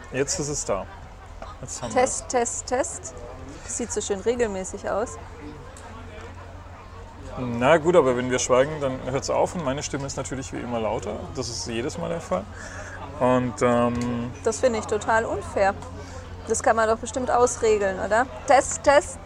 Jetzt ist es da. Jetzt haben Test, Test, Test. Das sieht so schön regelmäßig aus. Na gut, aber wenn wir schweigen, dann hört es auf und meine Stimme ist natürlich wie immer lauter. Das ist jedes Mal der Fall. Und Das finde ich total unfair. Das kann man doch bestimmt ausregeln, oder? Test, Test.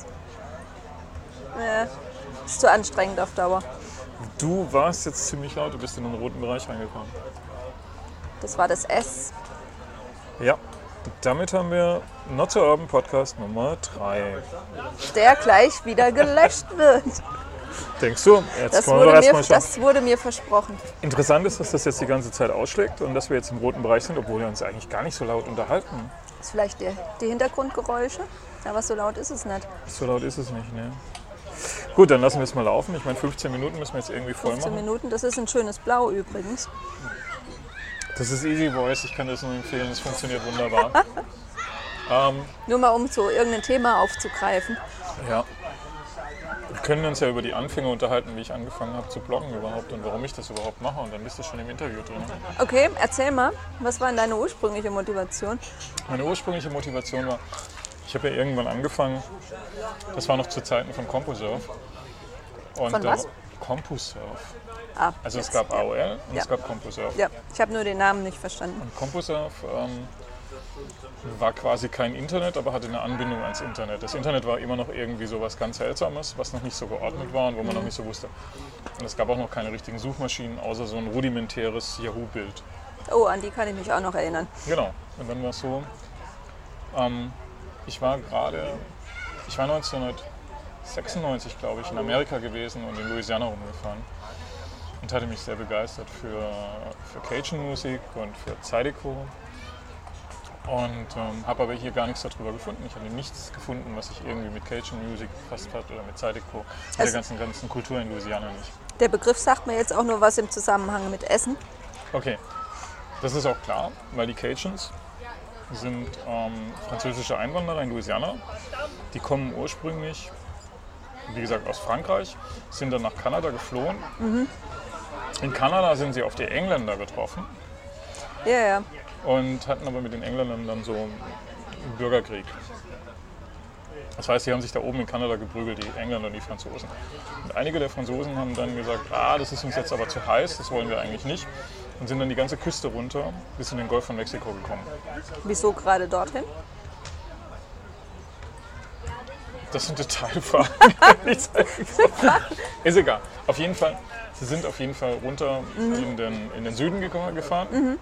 Ist zu anstrengend auf Dauer. du warst jetzt ziemlich laut, du bist in den roten Bereich reingekommen. Das war das S. Ja, damit haben wir Not So Urban Podcast Nummer 3. Der gleich wieder gelöscht wird. Denkst du? Jetzt Das wollen wir erst mal schauen. das wurde mir versprochen. Interessant ist, dass das jetzt die ganze Zeit ausschlägt und dass wir jetzt im roten Bereich sind, obwohl wir uns eigentlich gar nicht so laut unterhalten. Das ist vielleicht die Hintergrundgeräusche, aber so laut ist es nicht. So laut ist es nicht, ne? Gut, dann lassen wir es mal laufen. Ich meine, 15 Minuten müssen wir jetzt irgendwie voll 15 machen. Minuten, das ist ein schönes Blau übrigens. Das ist Easy Voice, ich kann das nur empfehlen, es funktioniert wunderbar. Nur mal um so irgendein Thema aufzugreifen. Ja. Wir können uns ja über die Anfänge unterhalten, wie ich angefangen habe zu bloggen überhaupt und warum ich das überhaupt mache. Und dann bist du schon im Interview drin. Okay, erzähl mal, was war denn deine ursprüngliche Motivation? Meine ursprüngliche Motivation war, ich habe ja irgendwann angefangen, das war noch zu Zeiten von CompuServe. Und Von was? CompuServe. Ah, Also jetzt. es gab AOL und Ja. es gab CompuServe. Ja, ich habe nur den Namen nicht verstanden. Und CompuServe war quasi kein Internet, aber hatte eine Anbindung ans Internet. Das Internet war immer noch irgendwie so was ganz Seltsames, was noch nicht so geordnet war und wo man noch nicht so wusste. Und es gab auch noch keine richtigen Suchmaschinen, außer so ein rudimentäres Yahoo-Bild. Oh, an die kann ich mich auch noch erinnern. Genau. Und dann war es so, ich war 1996, glaube ich, in Amerika gewesen und in Louisiana rumgefahren. Und hatte mich sehr begeistert für Cajun-Musik und für Zydeco. Und habe aber hier gar nichts darüber gefunden. Ich habe nichts gefunden, was sich irgendwie mit Cajun-Musik befasst hat oder mit Zydeco. Mit der ganzen Kultur in Louisiana nicht. Der Begriff sagt mir jetzt auch nur was im Zusammenhang mit Essen. Okay, das ist auch klar, weil die Cajuns sind französische Einwanderer in Louisiana. Die kommen ursprünglich, wie gesagt, aus Frankreich, sind dann nach Kanada geflohen. In Kanada sind sie auf die Engländer getroffen Ja, ja. und hatten aber mit den Engländern dann so einen Bürgerkrieg. Das heißt, sie haben sich da oben in Kanada geprügelt, die Engländer und die Franzosen. Und einige der Franzosen haben dann gesagt, das ist uns jetzt aber zu heiß, das wollen wir eigentlich nicht. Und sind dann die ganze Küste runter bis in den Golf von Mexiko gekommen. Wieso gerade dorthin? Das sind Detailfragen. Ist egal. Auf jeden Fall, sie sind auf jeden Fall runter in den Süden gefahren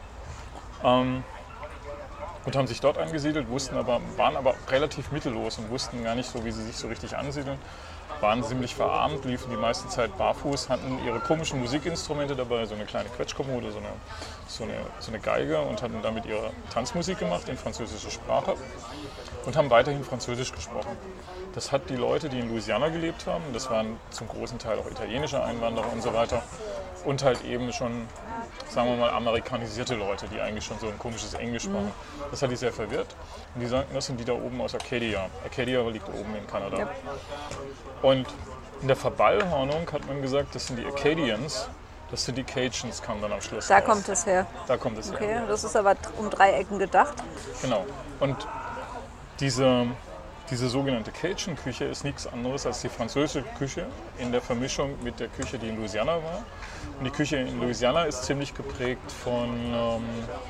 und haben sich dort angesiedelt, waren aber relativ mittellos und wussten gar nicht so, wie sie sich so richtig ansiedeln. Waren ziemlich verarmt, liefen die meiste Zeit barfuß, hatten ihre komischen Musikinstrumente dabei, so eine kleine Quetschkommode, so eine Geige und hatten damit ihre Tanzmusik gemacht in französischer Sprache und haben weiterhin Französisch gesprochen. Das hat die Leute, die in Louisiana gelebt haben, das waren zum großen Teil auch italienische Einwanderer und so weiter und halt eben schon, sagen wir mal, amerikanisierte Leute, die eigentlich schon so ein komisches Englisch sprachen. Das hat die sehr verwirrt und die sagten, das sind die da oben aus Acadia. Acadia liegt oben in Kanada. Ja. Und in der Verballhornung hat man gesagt, das sind die Acadians, das sind die Cajuns, kam dann am Schluss Da raus. kommt es her. Da kommt es Okay, her. das ist aber um 3 Ecken gedacht. Genau. Und diese sogenannte Cajun-Küche ist nichts anderes als die französische Küche in der Vermischung mit der Küche, die in Louisiana war. Und die Küche in Louisiana ist ziemlich geprägt von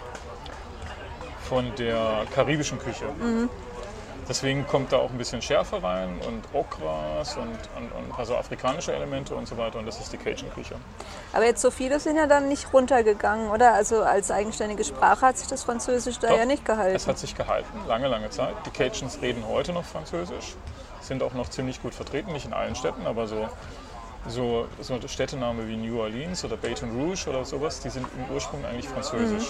der karibischen Küche. Deswegen kommt da auch ein bisschen Schärfe rein und Okras und ein paar so afrikanische Elemente und so weiter. Und das ist die Cajun-Küche. Aber jetzt so viele sind ja dann nicht runtergegangen, oder? Also als eigenständige Sprache hat sich das Französisch da Doch, ja nicht gehalten. Es hat sich gehalten, lange, lange Zeit. Die Cajuns reden heute noch Französisch, sind auch noch ziemlich gut vertreten, nicht in allen Städten, aber so Städtenamen wie New Orleans oder Baton Rouge oder sowas, die sind im Ursprung eigentlich französisch.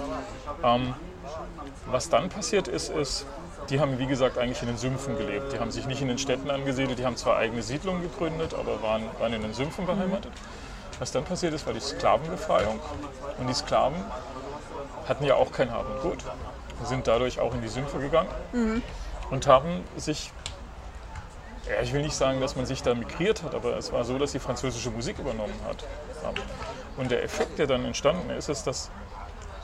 Was dann passiert ist, die haben, wie gesagt, eigentlich in den Sümpfen gelebt. Die haben sich nicht in den Städten angesiedelt, die haben zwar eigene Siedlungen gegründet, aber waren in den Sümpfen beheimatet. Was dann passiert ist, war die Sklavenbefreiung. Und die Sklaven hatten ja auch kein Hab und Gut, sind dadurch auch in die Sümpfe gegangen und haben sich, ich will nicht sagen, dass man sich da migriert hat, aber es war so, dass sie französische Musik übernommen hat. Und der Effekt, der dann entstanden ist, dass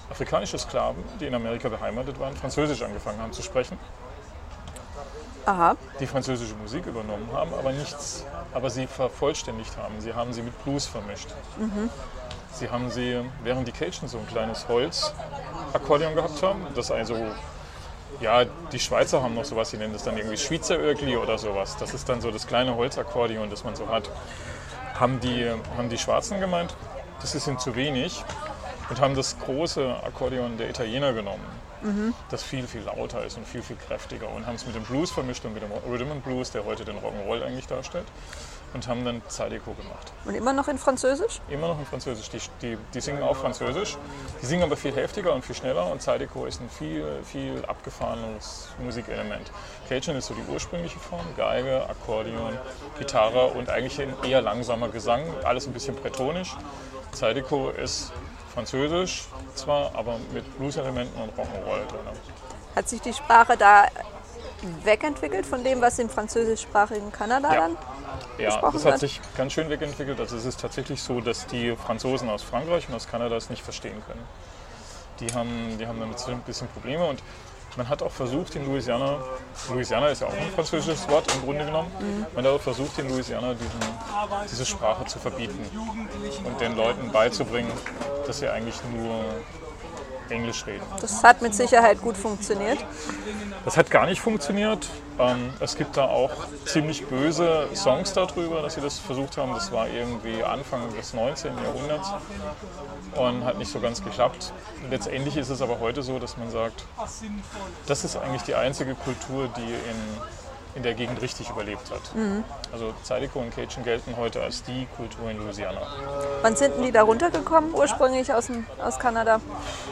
afrikanische Sklaven, die in Amerika beheimatet waren, Französisch angefangen haben zu sprechen. Aha. Die französische Musik übernommen haben, aber sie vervollständigt haben. Sie haben sie mit Blues vermischt. Sie haben sie, während die Cajuns so ein kleines Holzakkordeon gehabt haben, das also, ja, die Schweizer haben noch sowas, sie nennen das dann irgendwie Schweizer Ögli oder sowas. Das ist dann so das kleine Holzakkordeon, das man so hat. Haben die Schwarzen gemeint, das ist ihnen zu wenig und haben das große Akkordeon der Italiener genommen, das viel, viel lauter ist und viel, viel kräftiger und haben es mit dem Blues vermischt und mit dem Rhythm and Blues, der heute den Rock'n'Roll eigentlich darstellt, und haben dann Zydeco gemacht. Und immer noch in Französisch? Immer noch in Französisch. Die singen auch Französisch. Die singen aber viel heftiger und viel schneller und Zydeco ist ein viel, viel abgefahrenes Musikelement. Cajun ist so die ursprüngliche Form, Geige, Akkordeon, Gitarre und eigentlich ein eher langsamer Gesang, alles ein bisschen bretonisch. Zydeco ist Französisch zwar, aber mit Blues-Elementen und Rock'n'Roll drin. Hat sich die Sprache da wegentwickelt von dem, was im französischsprachigen Kanada dann Ja, gesprochen das hat wird? sich ganz schön wegentwickelt. Also es ist tatsächlich so, dass die Franzosen aus Frankreich und aus Kanada es nicht verstehen können. Die haben damit so ein bisschen Probleme und man hat auch versucht in Louisiana ist ja auch ein französisches Wort im Grunde genommen, man hat auch versucht in Louisiana diese Sprache zu verbieten und den Leuten beizubringen, dass sie eigentlich nur Englisch reden. Das hat mit Sicherheit gut funktioniert. Das hat gar nicht funktioniert. Es gibt da auch ziemlich böse Songs darüber, dass sie das versucht haben. Das war irgendwie Anfang des 19. Jahrhunderts und hat nicht so ganz geklappt. Letztendlich ist es aber heute so, dass man sagt, das ist eigentlich die einzige Kultur, die in der Gegend richtig überlebt hat. Also Zydeco und Cajun gelten heute als die Kultur in Louisiana. Wann sind denn die da runtergekommen, ursprünglich aus Kanada?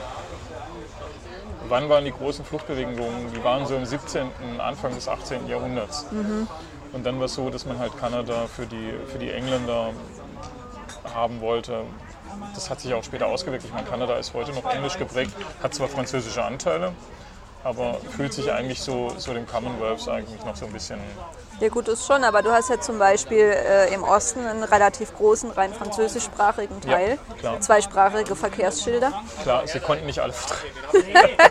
Wann waren die großen Fluchtbewegungen? Die waren so im 17., Anfang des 18. Jahrhunderts. Und dann war es so, dass man halt Kanada für die Engländer haben wollte. Das hat sich auch später ausgewirkt. Ich meine, Kanada ist heute noch englisch geprägt, hat zwar französische Anteile, aber fühlt sich eigentlich so dem Commonwealth eigentlich noch so ein bisschen... Ja gut, das schon, aber du hast ja zum Beispiel im Osten einen relativ großen, rein französischsprachigen Teil, Ja, klar. zweisprachige Verkehrsschilder. Klar, sie konnten nicht alle vertreten.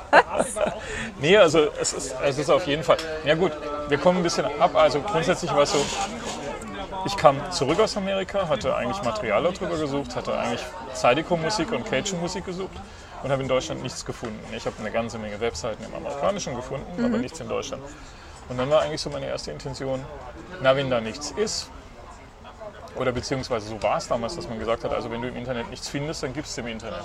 Nee, also es ist auf jeden Fall... Ja gut, wir kommen ein bisschen ab. Also grundsätzlich war es so, ich kam zurück aus Amerika, hatte eigentlich Material darüber gesucht, hatte eigentlich Zydeco-Musik und Cajun-Musik gesucht und habe in Deutschland nichts gefunden. Ich habe eine ganze Menge Webseiten im Amerikanischen gefunden, aber nichts in Deutschland. Und dann war eigentlich so meine erste Intention, na, wenn da nichts ist, oder beziehungsweise so war es damals, dass man gesagt hat, also wenn du im Internet nichts findest, dann gibst du im Internet.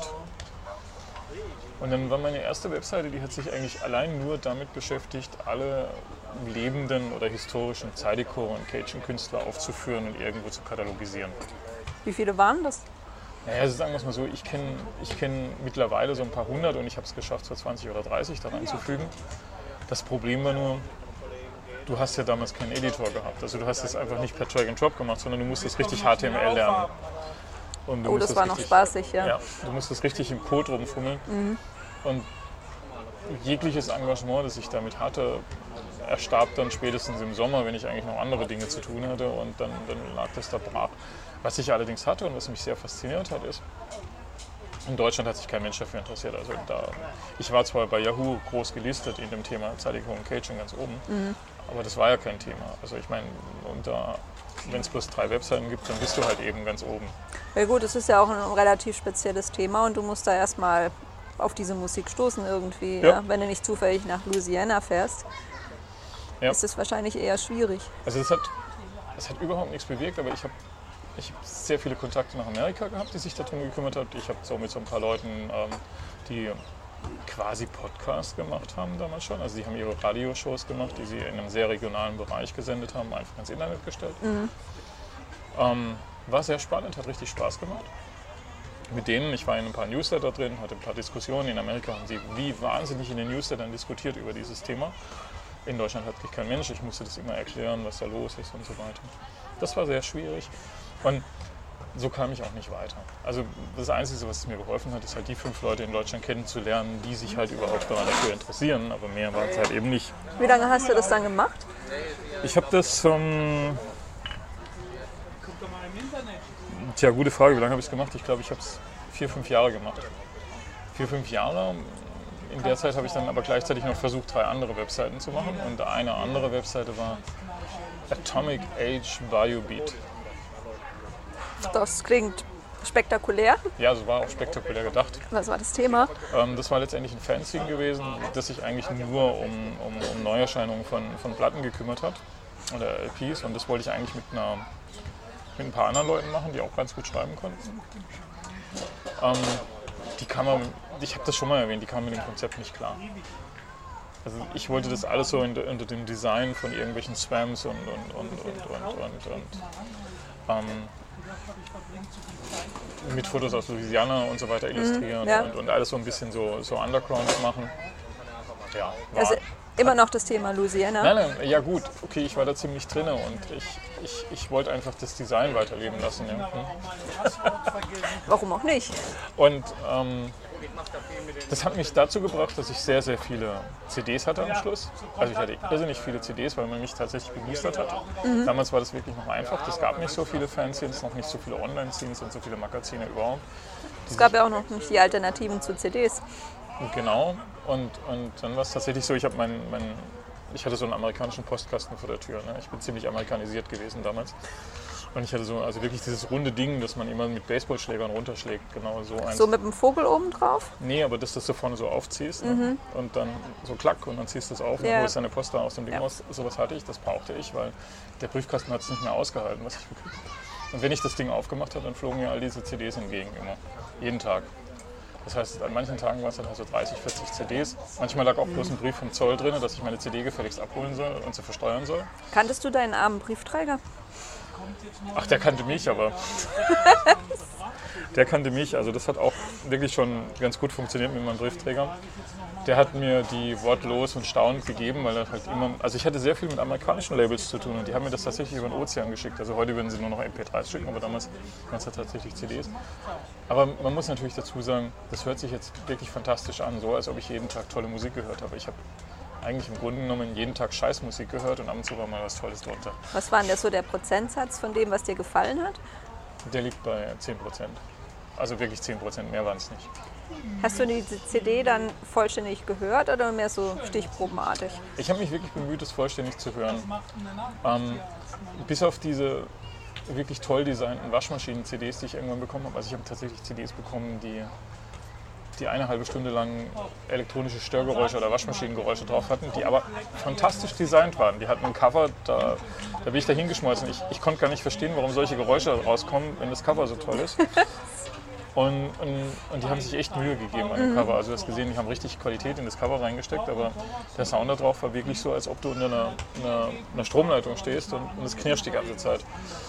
Und dann war meine erste Webseite, die hat sich eigentlich allein nur damit beschäftigt, alle lebenden oder historischen Zydeco- und Cajun-Künstler aufzuführen und irgendwo zu katalogisieren. Wie viele waren das? Naja, also sagen wir es mal so, ich kenn mittlerweile so ein paar hundert und ich habe es geschafft, so 20 oder 30 da reinzufügen. Das Problem war nur, du hast ja damals keinen Editor gehabt. Also du hast es einfach nicht per Drag and Drop gemacht, sondern du musstest richtig HTML lernen. Und du Das war noch spaßig, ja. Ja, du musstest richtig im Code rumfummeln. Und jegliches Engagement, das ich damit hatte, erstarb dann spätestens im Sommer, wenn ich eigentlich noch andere Dinge zu tun hatte und dann lag das da brach. Was ich allerdings hatte und was mich sehr fasziniert hat, ist, in Deutschland hat sich kein Mensch dafür interessiert. Also ich war zwar bei Yahoo groß gelistet in dem Thema Zydeco und Cajun ganz oben, aber das war ja kein Thema. Also ich meine, wenn es bloß 3 Webseiten gibt, dann bist du halt eben ganz oben. Ja gut, es ist ja auch ein relativ spezielles Thema und du musst da erstmal auf diese Musik stoßen irgendwie. Ja. Ja? Wenn du nicht zufällig nach Louisiana fährst, ist es wahrscheinlich eher schwierig. Also es hat überhaupt nichts bewirkt, aber ich habe sehr viele Kontakte nach Amerika gehabt, die sich darum gekümmert haben. Ich habe so mit so ein paar Leuten, die quasi Podcast gemacht haben damals schon. Also die haben ihre Radioshows gemacht, die sie in einem sehr regionalen Bereich gesendet haben, einfach ins Internet gestellt. War sehr spannend, hat richtig Spaß gemacht. Mit denen, ich war in ein paar Newsletter drin, hatte ein paar Diskussionen. In Amerika haben sie wie wahnsinnig in den Newslettern diskutiert über dieses Thema. In Deutschland hat sich kein Mensch, ich musste das immer erklären, was da los ist und so weiter. Das war sehr schwierig und so kam ich auch nicht weiter. Also das Einzige, was mir geholfen hat, ist halt die 5 Leute in Deutschland kennenzulernen, die sich halt überhaupt dafür interessieren, aber mehr war es halt eben nicht. Wie lange hast du das dann gemacht? Ich habe das, gute Frage, wie lange habe ich es gemacht? Ich glaube, ich habe es 4-5 Jahre gemacht. 4-5 Jahre. In der Zeit habe ich dann aber gleichzeitig noch versucht, 3 andere Webseiten zu machen. Und eine andere Webseite war Atomic Age Biobeat. Das klingt spektakulär. Ja, so war auch spektakulär gedacht. Was war das Thema? Das war letztendlich ein Fanzine gewesen, das sich eigentlich nur um Neuerscheinungen von Platten gekümmert hat. Oder LPs. Und das wollte ich eigentlich mit ein paar anderen Leuten machen, die auch ganz gut schreiben konnten. Ich habe das schon mal erwähnt, die kamen mit dem Konzept nicht klar. Also ich wollte das alles so unter dem Design von irgendwelchen Swams und mit Fotos aus Louisiana und so weiter illustrieren und alles so ein bisschen so Underground machen. Ja, also immer noch das Thema Louisiana? Nein, ja gut, okay, ich war da ziemlich drin und ich wollte einfach das Design weiterleben lassen. Ja. Warum auch nicht? Und das hat mich dazu gebracht, dass ich sehr, sehr viele CDs hatte am Schluss. Also ich hatte irrsinnig viele CDs, weil man mich tatsächlich beboostert hat. Damals war das wirklich noch einfach. Es gab nicht so viele Fanzines, noch nicht so viele Online-Scenes und so viele Magazine überhaupt. Es gab ja auch noch nicht die Alternativen zu CDs. Genau. Und dann war es tatsächlich so, ich hatte so einen amerikanischen Postkasten vor der Tür. Ne? Ich bin ziemlich amerikanisiert gewesen damals. Und ich hatte also wirklich dieses runde Ding, das man immer mit Baseballschlägern runterschlägt. Genau so eins. So mit dem Vogel oben drauf? Nee, aber dass du das so vorne so aufziehst ne? Und dann so klack und dann ziehst du es auf und dann holst deine Post da aus dem Ding raus. Sowas hatte ich, das brauchte ich, weil der Briefkasten hat es nicht mehr ausgehalten, was ich gekriegt habe. Und wenn ich das Ding aufgemacht habe, dann flogen mir all diese CDs entgegen, immer. Jeden Tag. Das heißt, an manchen Tagen waren es dann halt so 30, 40 CDs. Manchmal lag auch bloß ein Brief vom Zoll drin, dass ich meine CD gefälligst abholen soll und sie versteuern soll. Kanntest du deinen armen Briefträger? Ach, der kannte mich, aber der kannte mich. Also das hat auch wirklich schon ganz gut funktioniert mit meinem Briefträger. Der hat mir die wortlos und staunend gegeben, weil er halt immer... Also ich hatte sehr viel mit amerikanischen Labels zu tun und die haben mir das tatsächlich über den Ozean geschickt. Also heute würden sie nur noch MP3s schicken, aber damals waren es tatsächlich CDs. Aber man muss natürlich dazu sagen, das hört sich jetzt wirklich fantastisch an, so als ob ich jeden Tag tolle Musik gehört habe. Ich habe eigentlich im Grunde genommen jeden Tag Scheißmusik gehört und ab und zu war mal was Tolles drunter. Was war denn so der Prozentsatz von dem, was dir gefallen hat? Der liegt bei 10%. Also wirklich 10%, mehr waren es nicht. Hast du die CD dann vollständig gehört oder mehr so stichprobenartig? Ich habe mich wirklich bemüht, das vollständig zu hören. Bis auf diese wirklich toll designten Waschmaschinen-CDs, die ich irgendwann bekommen habe. Also ich habe tatsächlich CDs bekommen, die eine halbe Stunde lang elektronische Störgeräusche oder Waschmaschinengeräusche drauf hatten, die aber fantastisch designt waren. Die hatten ein Cover, da bin ich da hingeschmolzen. Ich konnte gar nicht verstehen, warum solche Geräusche rauskommen, wenn das Cover so toll ist. Und die haben sich echt Mühe gegeben an dem Cover. Also du hast gesehen, die haben richtig Qualität in das Cover reingesteckt, aber der Sound da drauf war wirklich so, als ob du unter einer Stromleitung stehst und es knirscht die ganze Zeit.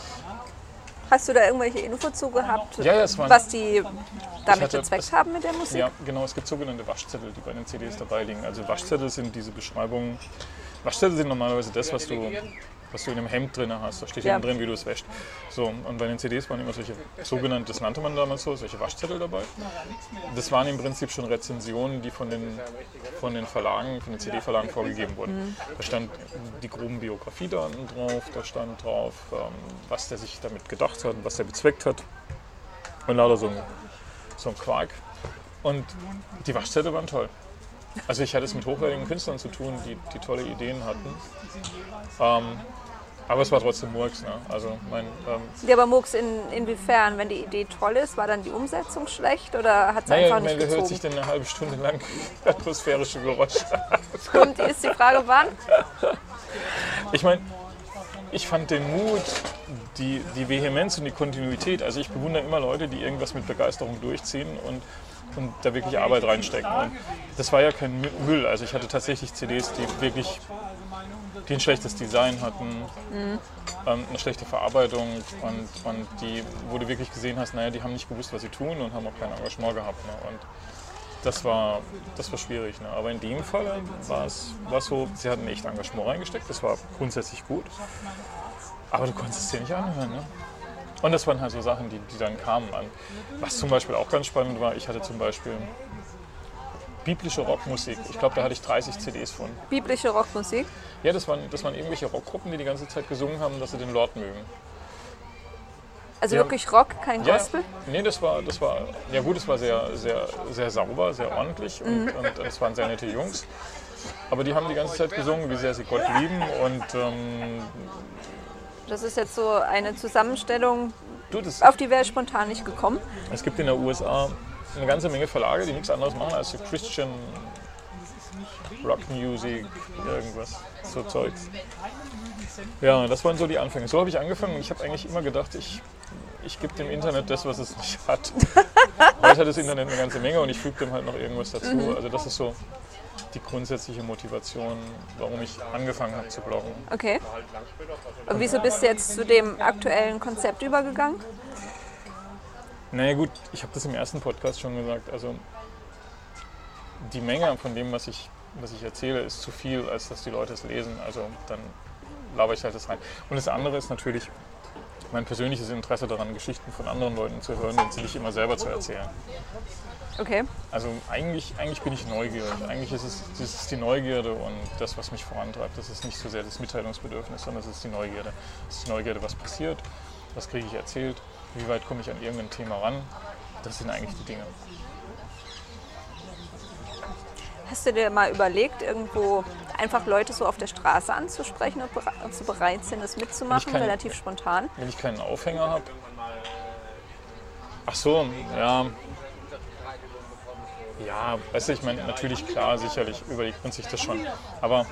Hast du da irgendwelche Info zu gehabt, was die damit bezweckt haben mit der Musik? Ja, genau. Es gibt sogenannte Waschzettel, die bei den CDs dabei liegen. Also Waschzettel sind diese Beschreibungen. Waschzettel sind normalerweise das, was du in einem Hemd drin hast. Da steht hinten drin, wie du es wäschst. So, und bei den CDs waren immer solche sogenannte, das nannte man damals so, solche Waschzettel dabei. Das waren im Prinzip schon Rezensionen, die von den Verlagen, von den CD-Verlagen vorgegeben wurden. Da stand die groben Biografiedaten drauf, da stand drauf, was der sich damit gedacht hat, was der bezweckt hat. Und lauter so ein Quark. Und die Waschzettel waren toll. Also ich hatte es mit hochwertigen Künstlern zu tun, die tolle Ideen hatten. Aber es war trotzdem Murks. Ne? Also ja, aber Murks inwiefern? Wenn die Idee toll ist, war dann die Umsetzung schlecht oder hat es einfach nicht gezogen? Hört sich denn eine halbe Stunde lang atmosphärische Geräusche an. Und ist die Frage, wann? Ich meine, ich fand den Mut, die Vehemenz und die Kontinuität. Also ich bewundere immer Leute, die irgendwas mit Begeisterung durchziehen und da wirklich Arbeit reinstecken. Und das war ja kein Müll. Also ich hatte tatsächlich CDs, die ein schlechtes Design hatten, eine schlechte Verarbeitung und wo du wirklich gesehen hast, naja, die haben nicht gewusst, was sie tun und haben auch kein Engagement gehabt. Ne? Und das war schwierig. Ne? Aber in dem Fall war es so, sie hatten echt Engagement reingesteckt, das war grundsätzlich gut. Aber du konntest es dir nicht anhören. Ne? Und das waren halt so Sachen, die dann kamen. Was zum Beispiel auch ganz spannend war, ich hatte zum Beispiel biblische Rockmusik. Ich glaube, da hatte ich 30 CDs von. Biblische Rockmusik? Ja, das waren irgendwelche Rockgruppen, die ganze Zeit gesungen haben, dass sie den Lord mögen. Also wirklich Rock, kein Gospel? Nee, das war sehr, sehr, sehr sauber, sehr ordentlich und es waren sehr nette Jungs. Aber die haben die ganze Zeit gesungen, wie sehr sie Gott lieben und das ist jetzt so eine Zusammenstellung, auf die wäre ich spontan nicht gekommen. Es gibt in den USA eine ganze Menge Verlage, die nichts anderes machen als so Christian Rock Music, irgendwas, so Zeugs. Ja, das waren so die Anfänge. So habe ich angefangen und ich habe eigentlich immer gedacht, ich gebe dem Internet das, was es nicht hat. Heute hat das Internet eine ganze Menge und ich füge dem halt noch irgendwas dazu. Also das ist so die grundsätzliche Motivation, warum ich angefangen habe zu bloggen. Okay. Und wieso bist du jetzt zu dem aktuellen Konzept übergegangen? Naja gut, ich habe das im ersten Podcast schon gesagt. Also die Menge von dem, was ich erzähle, ist zu viel, als dass die Leute es lesen. Also dann laber ich halt das rein. Und das andere ist natürlich mein persönliches Interesse daran, Geschichten von anderen Leuten zu hören und sie nicht immer selber zu erzählen. Okay. Also eigentlich bin ich neugierig. Eigentlich ist es die Neugierde und das, was mich vorantreibt. Das ist nicht so sehr das Mitteilungsbedürfnis, sondern es ist die Neugierde. Es ist die Neugierde, was passiert, was kriege ich erzählt, wie weit komme ich an irgendein Thema ran. Das sind eigentlich die Dinge. Hast du dir mal überlegt, irgendwo einfach Leute so auf der Straße anzusprechen und so bereit sind, das mitzumachen, relativ spontan? Wenn ich keinen Aufhänger habe? Ach so, ja. Ja, weißt du, ich meine, natürlich, klar, sicherlich überlegt man sich das schon. Aber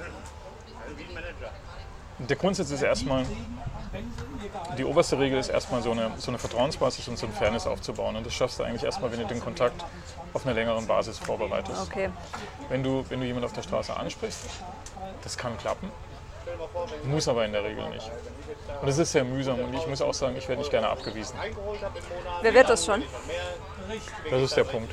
der Grundsatz ist erstmal, die oberste Regel ist erstmal so eine Vertrauensbasis und so eine Fairness aufzubauen. Und das schaffst du eigentlich erstmal, wenn du den Kontakt auf einer längeren Basis vorbereitest. Okay. Wenn du jemanden auf der Straße ansprichst, das kann klappen, muss aber in der Regel nicht. Und das ist sehr mühsam und ich muss auch sagen, ich werde nicht gerne abgewiesen. Wer wird das schon? Das ist der Punkt.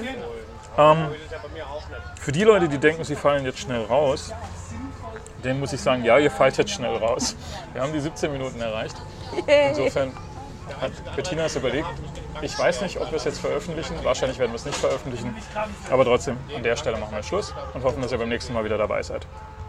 Für die Leute, die denken, sie fallen jetzt schnell raus, denen muss ich sagen, ja, ihr fallt jetzt schnell raus. Wir haben die 17 Minuten erreicht. Insofern hat Bettina es überlegt. Ich weiß nicht, ob wir es jetzt veröffentlichen. Wahrscheinlich werden wir es nicht veröffentlichen. Aber trotzdem, an der Stelle machen wir Schluss und hoffen, dass ihr beim nächsten Mal wieder dabei seid.